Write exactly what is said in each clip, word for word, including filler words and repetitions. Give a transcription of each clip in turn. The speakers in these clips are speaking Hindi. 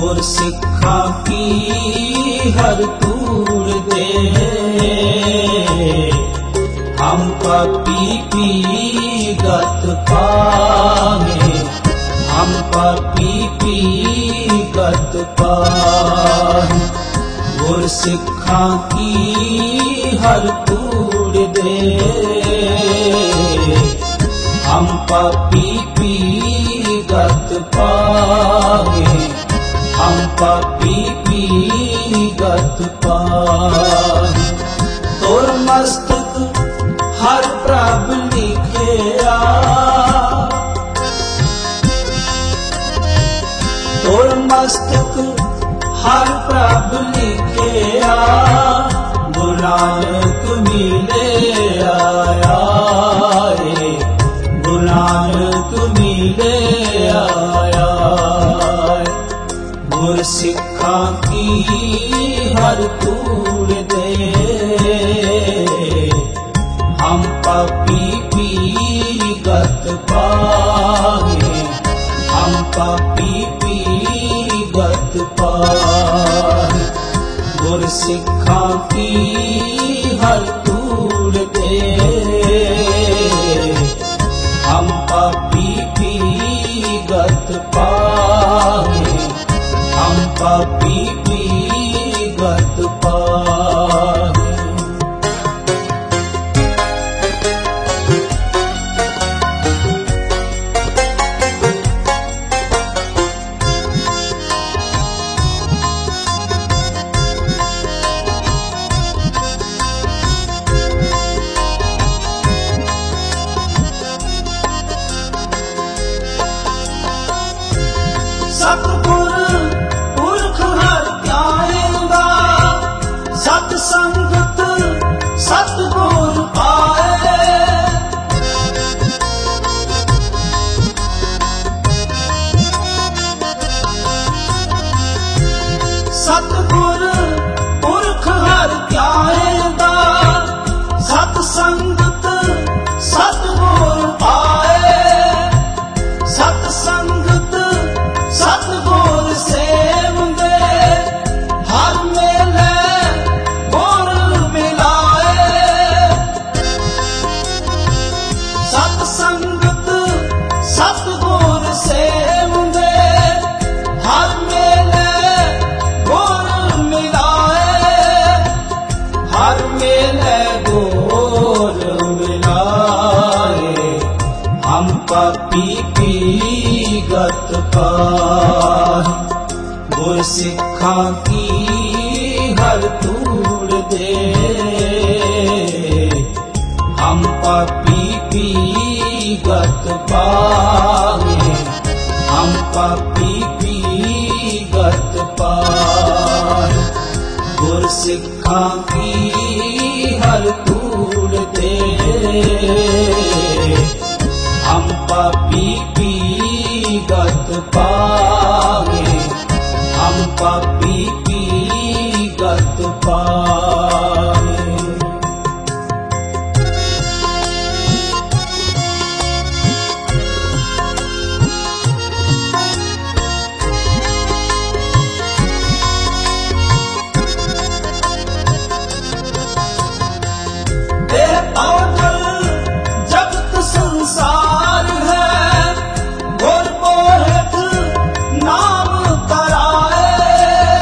गुर सिखा की हर तूड़ दे। हम पापी पी गत पाए, हम पापी पी गत पाए। गुर सिखा की हर तूड़ दे। हम पापी पी गत पाए, हम पापी पी गत पाए। तोर मस्तक हर प्रभ लिखिया, तोर मस्तक हर प्रभ लिखिया। गुरु नानक मिले आया, गुरु नानक मिले आया। गुर सिखा की हर तूड़ दे। हम पापी पी गत पाए, हम पापी पी गत पाए। गुर सिखा की हर तूड़ दे। हम पापी पी गत पाए, हम पापी पी गत पाए। सतगुर पुरख हर ध्याएगा, सत संगत सतगुर पाए। सतगुर पुरख हर ध्याएगा, सत संगत सतगुर पाए। सत संगत सतगुर सेवंगे, हर मेले गुर मिलाए। सत संगत सतगुर सेवंगे, हर मेले गुर मिलाए। हर मेले गुर मिलाए। हम पापी पी गत पाए। गुर सिखा की हर तूड़ दे। हम पापी पी गत पाए, हम पापी पी गत पाए। गुर सिखा की हर तूड़ दे। हम पापी पी गत पाए, हम पापी पी गत पाए। जगत संसार है, गुर बोहत नाम कराए।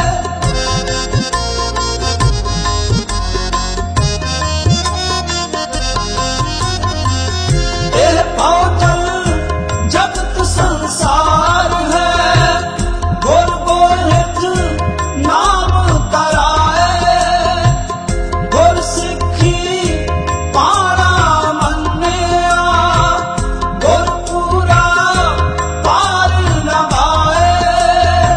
एह पागल जगत संसार है, गुर बोहत नाम कराए। गुर सिखी पाणा मन्निया, गुर पूरा पार लगाए।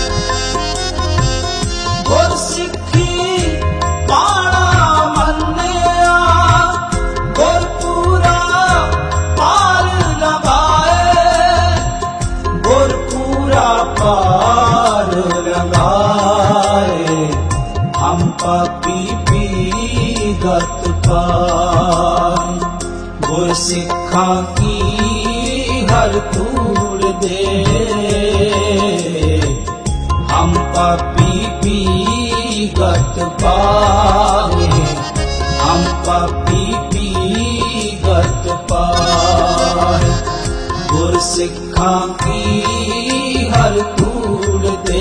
गुर सिखी पाणा मन्निया, गुर पूरा पार लगाए। गुर पूरा पार लगाए। हम पापी पी गत पाए। गुर सिखा की हर तूड़ दे। हम पापी पी गत पाए, हम पापी पी गत पाए। गुर सिखा की हर तूड़ दे,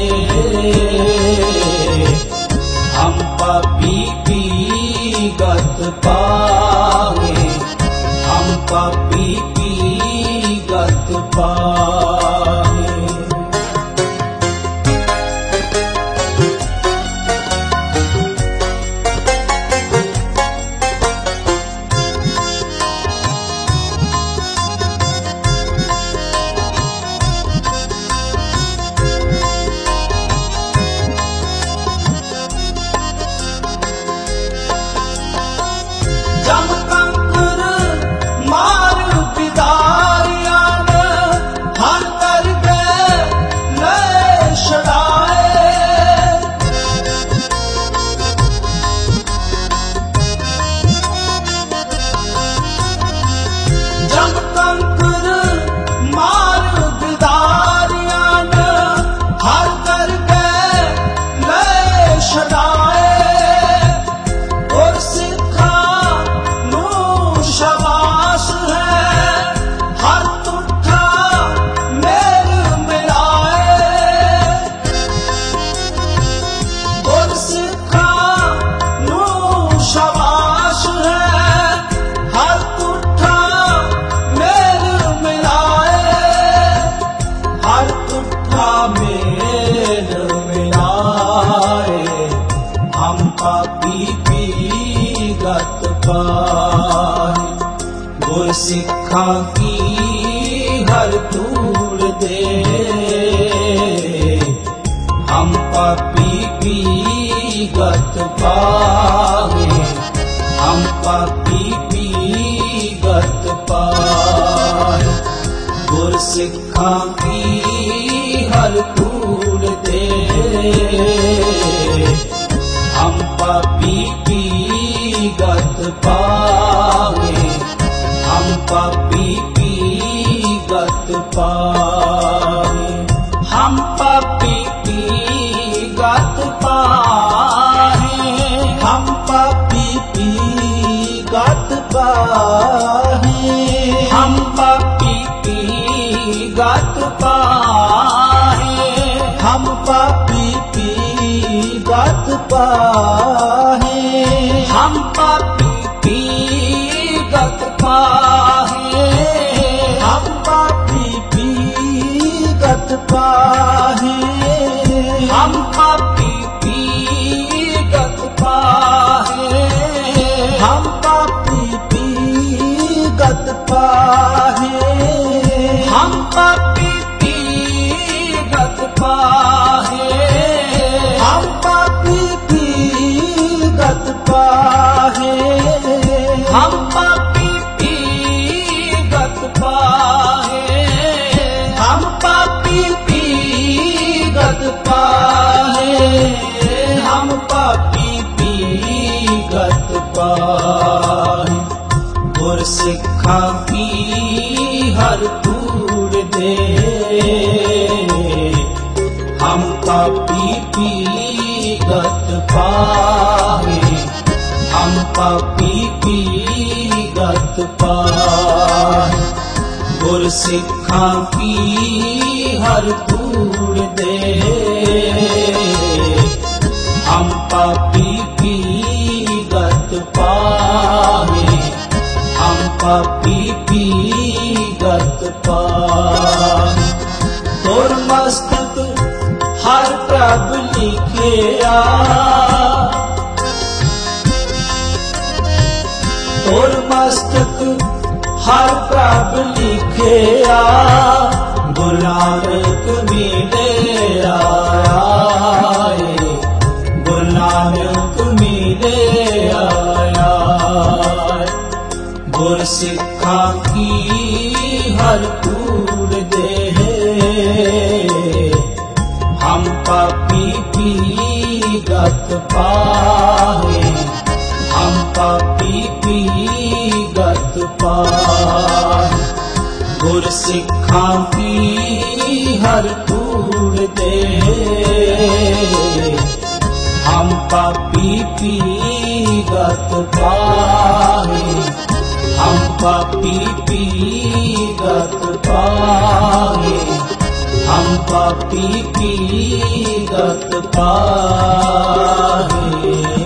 हम पापी पी गत पाए, हम पापी पी गत पाए। जम कंकर मार बिदारिया ने हर कर गए नए छड़ाए। जम कंकर मार बिदारिया ने हर कर गए नए छड़ाए। और सिखा शाबाश है हर तुठा मेल मिलाए। और सिखा नू शाबाश है हर तुठा मेल मिलाए। हर तुठा मेल मिलाए, हम पापी पी गत पाए। गुर सिखा की हर तूड़ दे, हम पापी पी गत पाए, हम पापी पी गत पाए। गुर सिखा की हर तूड़ दे, हम पापी पी गत पाए, हम पापी पी गत पाए। हम पापी पी गत पाए, हम पापी पी गत पाए। हम पापी पी गत पाए, हम पापी पी गत पाए। हम पापी पी गत पाए, हम पापी पी गत पाए। हम पापी पी गत पाए, हम पापी पी गत पाए। हम पापी पी गत पाए, हम पापी पी गत पाए। हम पापी पी गत पाए, हम पापी पी गत पाए। हम पापी पी गत पाए। गुर सिखा की हर तूड़ दे, हम पापी पी गत पाए, हम पापी पी गत पाए। गुर सिखा की हर तूड़ दे, हम पापी पी गत पाए, हम पापी पी गत पाए। तोर मस्तक हर प्रभ लिखिया, तोर मस्तक हर प्रभ लिखिया। गुरु नानक मिले आया, गुरु नानक मिले आया। गुर सिखा की हर तूड़ दे, हम पापी पी गत पाए, हम पापी पी गत पाए। गुर सिखा की हर तूड़ दे, पापी पीगत पाहे, हम पापी पीगत पाहे, हम पापी पीगत पाहे।